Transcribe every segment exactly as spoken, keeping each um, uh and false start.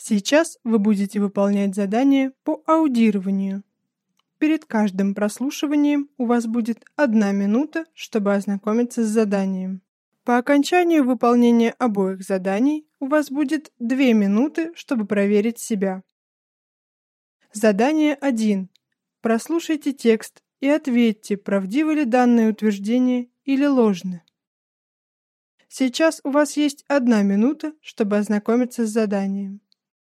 Сейчас вы будете выполнять задание по аудированию. Перед каждым прослушиванием у вас будет одна минута, чтобы ознакомиться с заданием. По окончанию выполнения обоих заданий у вас будет две минуты, чтобы проверить себя. Задание один. Прослушайте текст и ответьте, правдивы ли данные утверждения или ложны. Сейчас у вас есть одна минута, чтобы ознакомиться с заданием.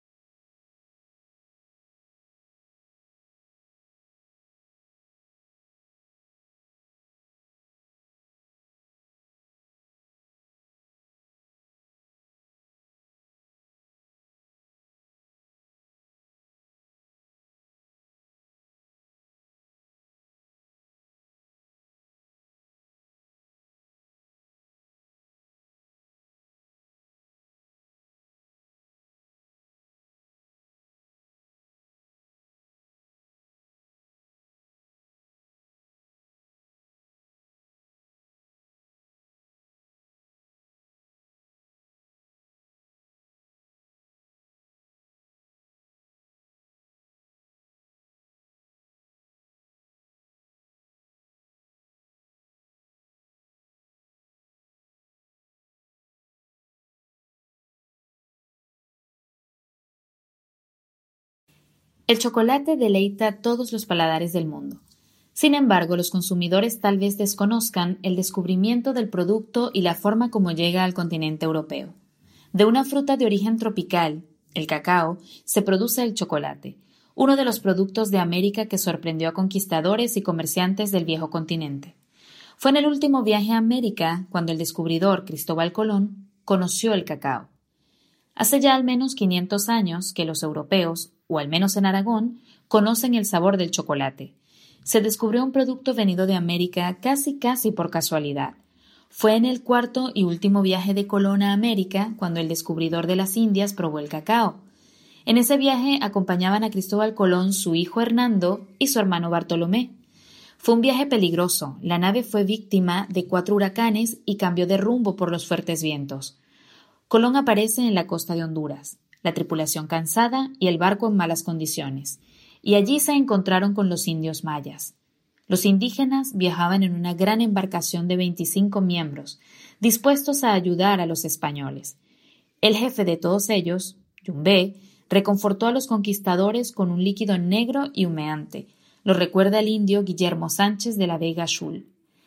El chocolate deleita todos los paladares del mundo. Sin embargo, los consumidores tal vez desconozcan el descubrimiento del producto y la forma como llega al continente europeo. De una fruta de origen tropical, el cacao, se produce el chocolate, uno de los productos de América que sorprendió a conquistadores y comerciantes del viejo continente. Fue en el último viaje a América cuando el descubridor Cristóbal Colón conoció el cacao. Hace ya al menos quinientos años que los europeos, o al menos en Aragón, conocen el sabor del chocolate. Se descubrió un producto venido de América casi casi por casualidad. Fue en el cuarto y último viaje de Colón a América cuando el descubridor de las Indias probó el cacao. En ese viaje acompañaban a Cristóbal Colón su hijo Hernando y su hermano Bartolomé. Fue un viaje peligroso. La nave fue víctima de cuatro huracanes y cambió de rumbo por los fuertes vientos. Colón aparece en la costa de Honduras, la tripulación cansada y el barco en malas condiciones, y allí se encontraron con los indios mayas. Los indígenas viajaban en una gran embarcación de veinticinco miembros, dispuestos a ayudar a los españoles. El jefe de todos ellos, Yumbé, reconfortó a los conquistadores con un líquido negro y humeante. Lo recuerda el indio Guillermo Sánchez de la Vega Schul.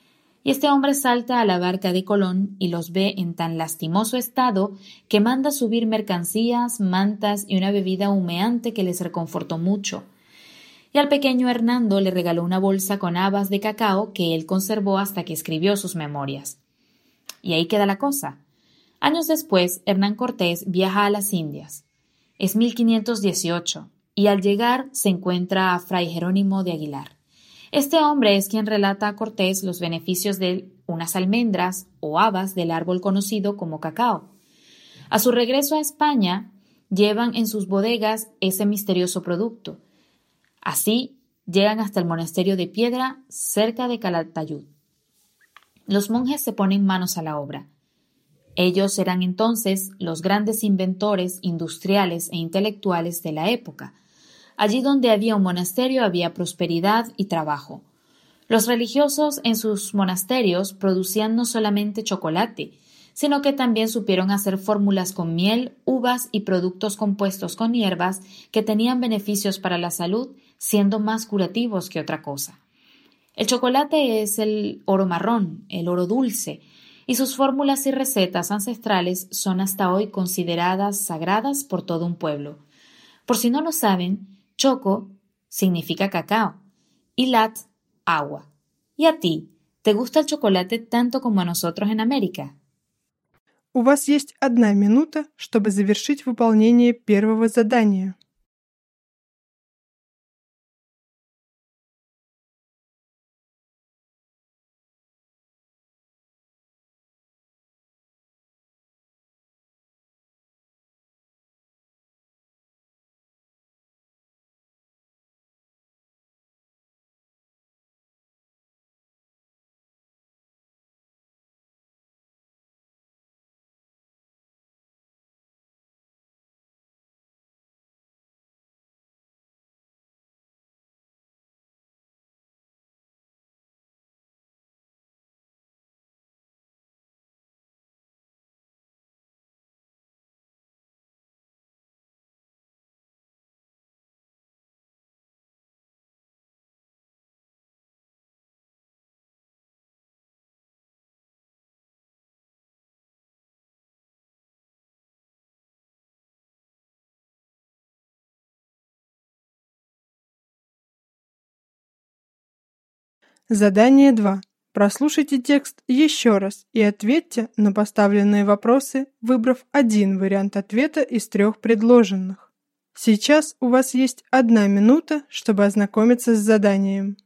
Y este hombre salta a la barca de Colón y los ve en tan lastimoso estado que manda subir mercancías, mantas y una bebida humeante que les reconfortó mucho. Y al pequeño Hernando le regaló una bolsa con habas de cacao que él conservó hasta que escribió sus memorias. Y ahí queda la cosa. Años después, Hernán Cortés viaja a las Indias. Es mil quinientos dieciocho, y al llegar se encuentra a Fray Jerónimo de Aguilar. Este hombre es quien relata a Cortés los beneficios de unas almendras o habas del árbol conocido como cacao. A su regreso a España, llevan en sus bodegas ese misterioso producto. Así, llegan hasta el monasterio de Piedra, cerca de Calatayud. Los monjes se ponen manos a la obra. Ellos eran entonces los grandes inventores industriales e intelectuales de la época. Allí donde había un monasterio había prosperidad y trabajo. Los religiosos en sus monasterios producían no solamente chocolate, sino que también supieron hacer fórmulas con miel, uvas y productos compuestos con hierbas que tenían beneficios para la salud, siendo más curativos que otra cosa. El chocolate es el oro marrón, el oro dulce, y sus fórmulas y recetas ancestrales son hasta hoy consideradas sagradas por todo un pueblo. Por si no lo saben, choco significa cacao y lat, agua. ¿Y a ti, te gusta el chocolate tanto como a nosotros en América? У вас есть одна минута, чтобы завершить выполнение первого задания. Задание два. Прослушайте текст еще раз и ответьте на поставленные вопросы, выбрав один вариант ответа из трех предложенных. Сейчас у вас есть одна минута, чтобы ознакомиться с заданием.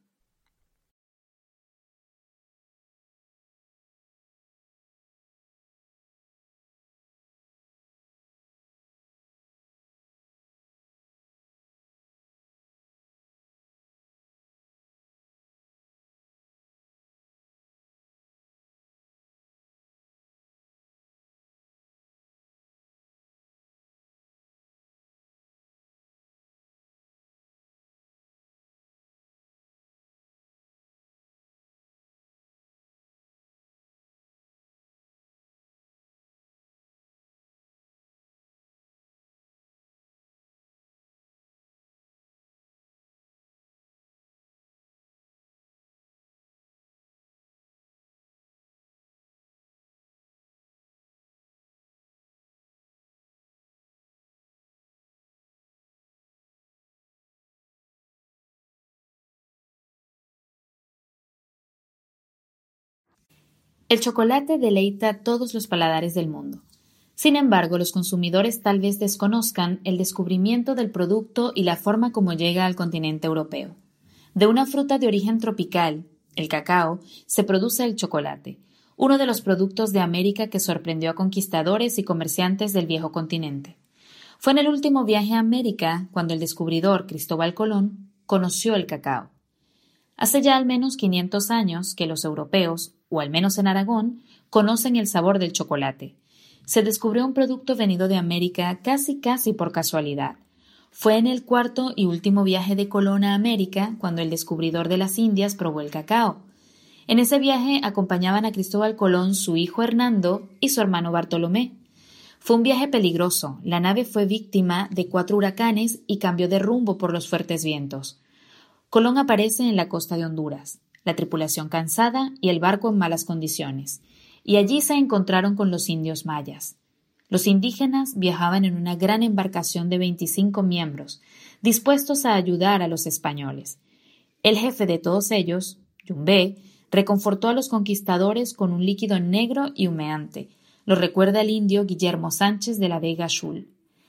El chocolate deleita todos los paladares del mundo. Sin embargo, los consumidores tal vez desconozcan el descubrimiento del producto y la forma como llega al continente europeo. De una fruta de origen tropical, el cacao, se produce el chocolate, uno de los productos de América que sorprendió a conquistadores y comerciantes del viejo continente. Fue en el último viaje a América cuando el descubridor Cristóbal Colón conoció el cacao. Hace ya al menos quinientos años que los europeos, o al menos en Aragón, conocen el sabor del chocolate. Se descubrió un producto venido de América casi casi por casualidad. Fue en el cuarto y último viaje de Colón a América cuando el descubridor de las Indias probó el cacao. En ese viaje acompañaban a Cristóbal Colón su hijo Hernando y su hermano Bartolomé. Fue un viaje peligroso. La nave fue víctima de cuatro huracanes y cambió de rumbo por los fuertes vientos. Colón aparece en la costa de Honduras, la tripulación cansada y el barco en malas condiciones, y allí se encontraron con los indios mayas. Los indígenas viajaban en una gran embarcación de veinticinco miembros, dispuestos a ayudar a los españoles. El jefe de todos ellos, Yumbé, reconfortó a los conquistadores con un líquido negro y humeante. Lo recuerda el indio Guillermo Sánchez de la Vega Schul.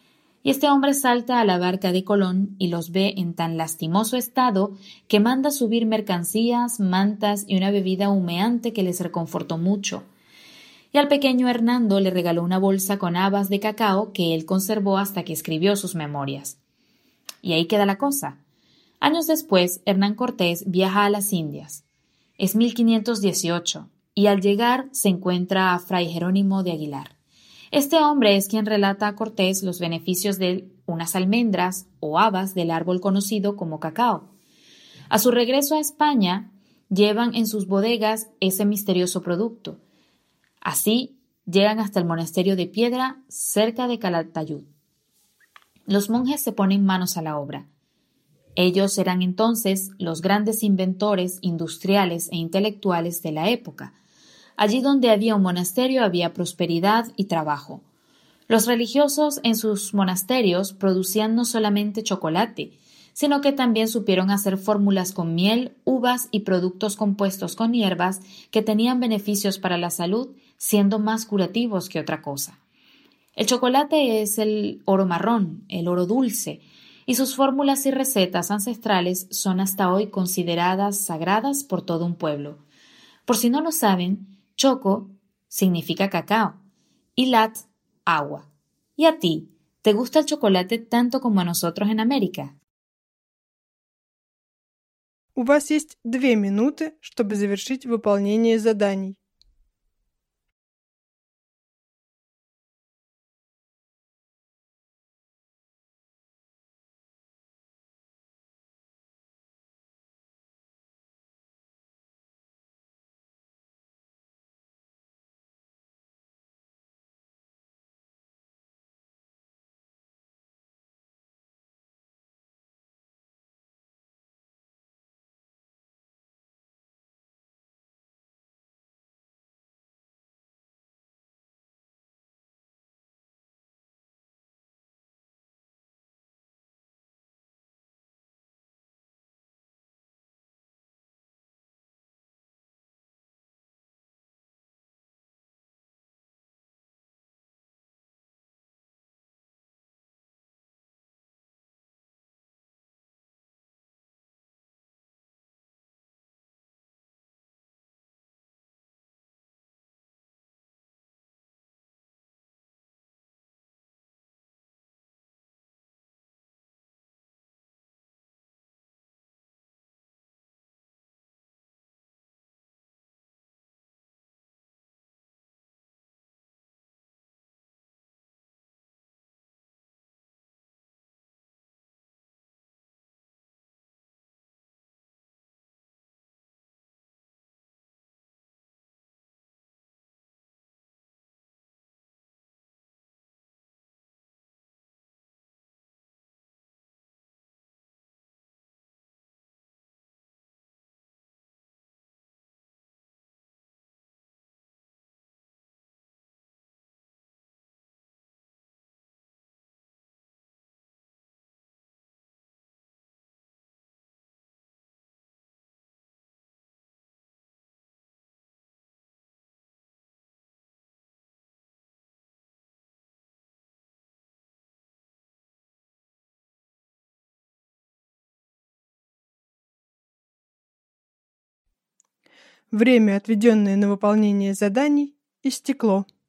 Y este hombre salta a la barca de Colón y los ve en tan lastimoso estado que manda subir mercancías, mantas y una bebida humeante que les reconfortó mucho. Y al pequeño Hernando le regaló una bolsa con habas de cacao que él conservó hasta que escribió sus memorias. Y ahí queda la cosa. Años después, Hernán Cortés viaja a las Indias. Es mil quinientos dieciocho, y al llegar se encuentra a Fray Jerónimo de Aguilar. Este hombre es quien relata a Cortés los beneficios de unas almendras o habas del árbol conocido como cacao. A su regreso a España, llevan en sus bodegas ese misterioso producto. Así, llegan hasta el monasterio de Piedra, cerca de Calatayud. Los monjes se ponen manos a la obra. Ellos eran entonces los grandes inventores industriales e intelectuales de la época. Allí donde había un monasterio había prosperidad y trabajo. Los religiosos en sus monasterios producían no solamente chocolate, sino que también supieron hacer fórmulas con miel, uvas y productos compuestos con hierbas que tenían beneficios para la salud, siendo más curativos que otra cosa. El chocolate es el oro marrón, el oro dulce, y sus fórmulas y recetas ancestrales son hasta hoy consideradas sagradas por todo un pueblo. Por si no lo saben, choco significa cacao y lat, agua. ¿Y a ti, te gusta el chocolate tanto como a nosotros en América? У вас есть две минуты, чтобы завершить выполнение заданий. Время, отведенное на выполнение заданий, истекло.